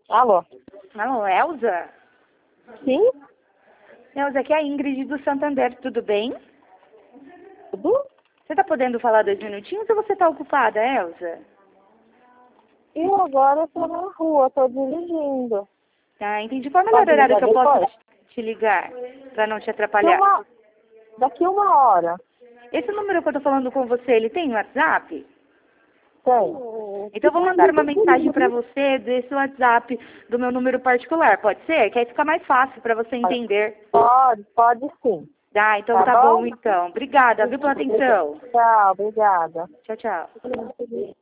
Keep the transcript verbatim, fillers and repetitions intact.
Alô? Alô, Elza? Sim? Elza, aqui é a Ingrid do Santander, tudo bem? Tudo? Você tá podendo falar dois minutinhos ou você tá ocupada, Elza? Eu agora estou na rua, estou dirigindo. Tá, entendi. Qual é o melhor Pode horário ligar que eu posso depois? te ligar pra não te Daqui atrapalhar? uma, daqui uma hora. Esse número que eu tô falando com você, ele tem WhatsApp? Tem. Então eu vou mandar uma mensagem pra você desse WhatsApp do meu número particular, pode ser? Que aí fica mais fácil pra você entender. Pode, pode sim. Tá, então Tá tá bom bom? então. Obrigada, viu, pela atenção. Tchau, obrigada. Tchau, tchau.